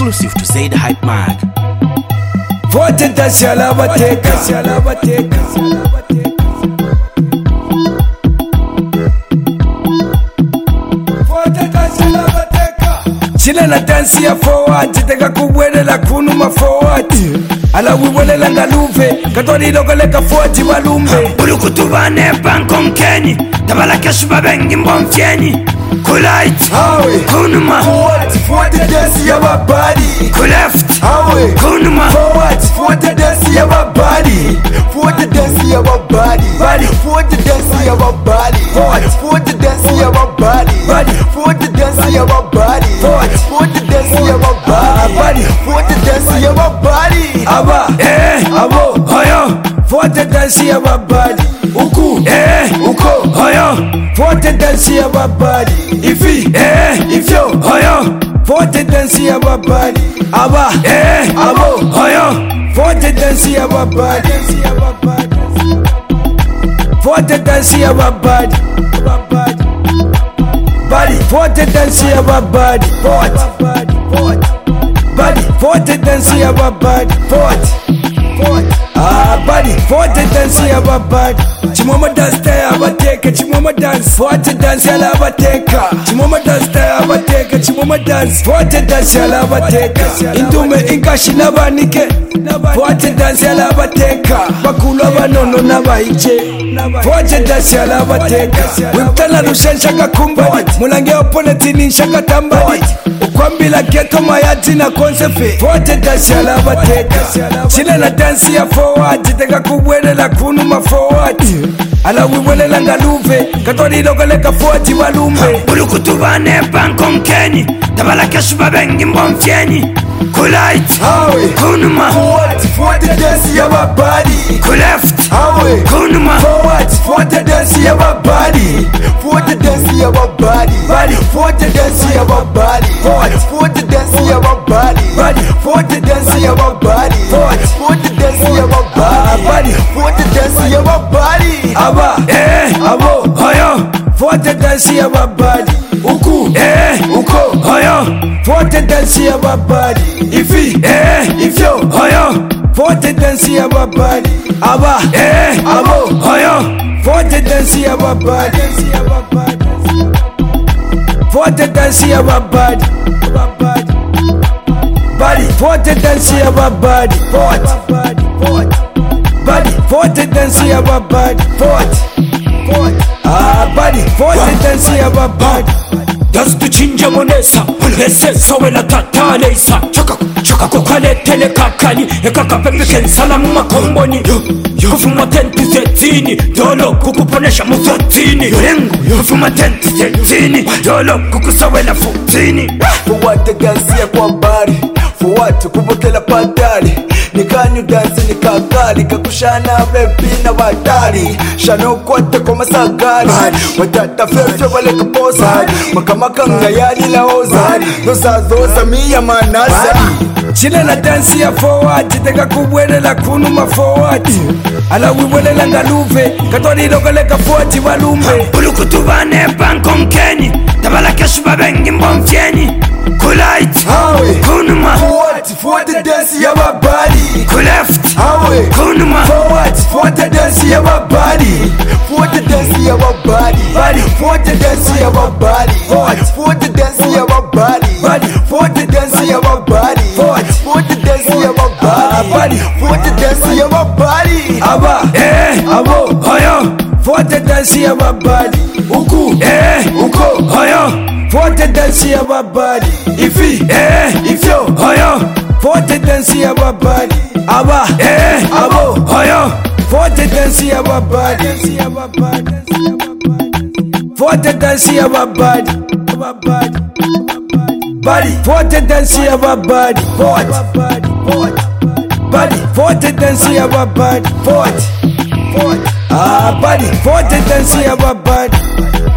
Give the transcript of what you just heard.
exclusive to Zaid Hype Mag. Vote tasalabateka, salabateka. Vote tasalabateka. Chile na dance ya forward, tega kubwelela kunuma forward. Ala wiwelela ngaluve, katwali lokoleka forward walumbe. Bulukutubane bankonkeni, tabala keshuba bengi mbomfyeni. Kulait, kunuma Forward dance ya wabadi. kuleft, Kunuma forward dance ya wabadi. Forward dance ya wabadi. Forward dance ya wabadi. Forward dance ya wabadi. Forward dance ya wabadi. Forward dance ya wabadi. Forward dance ya wabadi. Aba abo hoyo, forward dance ya wabadi. Uku uko hoyo, forward dance ya wabadi. Ifi ifyo hoyo, forward dance ya wabadi. Aba abo hoyo, forward dance ya wabadi. Forward dance ya wabadi. Body forward dance ya wabadi. Body forward dance ya wabadi. Body forward dance ya wabadi. Chimoma dance ya abateka, chimoma dance forward dance ya abateka. Chimoma dance ya abateka, chimoma dance forward dance ya abateka. Indume inkashi nabanike forward dance ya abateka. Bakulu abanono nabaije forward dance ya abateka. Wimtana rushensha kakumba mulange opponent ni shaka tambadi. Ukwambila keto mayati na konsefe forward dance ya abateka. Chile na dance ya forward tega kubwelela kunuma forward. Ala wiwelela ngaluve katwali lokoleka forward walumbe. bulukutubane bankonkeni, tabala keshuba bengi mbomfyeni. Kulait, kunuma Forward dance ya wabadi. kuleft, kunuma Forward dance ya wabadi. Forward dance ya wabadi. Forward dance ya wabadi. Forward dance ya wabadi. Forward dance ya wabadi. Forward dance ya wabadi. Forward dance ya wabadi. Aba abo hoyo, forward dance ya wabadi. Uku uko hoyo, forward dance ya wabadi. Ifi ifyo hoyo, forward dance ya wabadi. Aba abo hoyo, forward dance ya wabadi. Forward dance ya wabadi. Body forward dance ya wabadi. Body forward dance ya wabadi. Body forward dance ya wabadi. das tuchinje monesa, ese sowela tatanesa. Choka kukwaletele kakani, ekaka pepe kensala mumakomboni. Kufuma tenti zetini, dolo kukuponesha muzotini. Kufuma tenti zetini, dolo kukusawela futini. Forward dance ya kwa bari. Forward kubokela padali. Nikanyu dance nikakali kakushana bebi na wadali. Shano kwate kwa masagari. Watata fefyo wale kaposa. Makamaka ngayali la oza. Doza miya manasa. Chile na dance ya forward tega kubwelela kunuma forward. Ala wiwelela ngaluve katwali lokoleka forward walumbe. bulukutubane bankonkeni, tabala keshuba bengi mbomfyeni. Kulait, kunuma Forward dance ya wabadi. kuleft, kunuma Forward dance ya wabadi. Forward dance ya wabadi. Forward dance ya wabadi. Forward dance ya wabadi. Forward dance ya wabadi. Forward dance ya wabadi. Forward dance ya wabadi. Aba abo hoyo, forward dance ya wabadi. Uku uko hoyo, forward dance ya wabadi. Ifi ifyo hoyo, forward dance ya wabadi. Aba abo hoyo, forward dance ya wabadi. Forward dance ya wabadi. Body forward dance ya wabadi. Body forward dance ya wabadi. Body forward dance ya wabadi.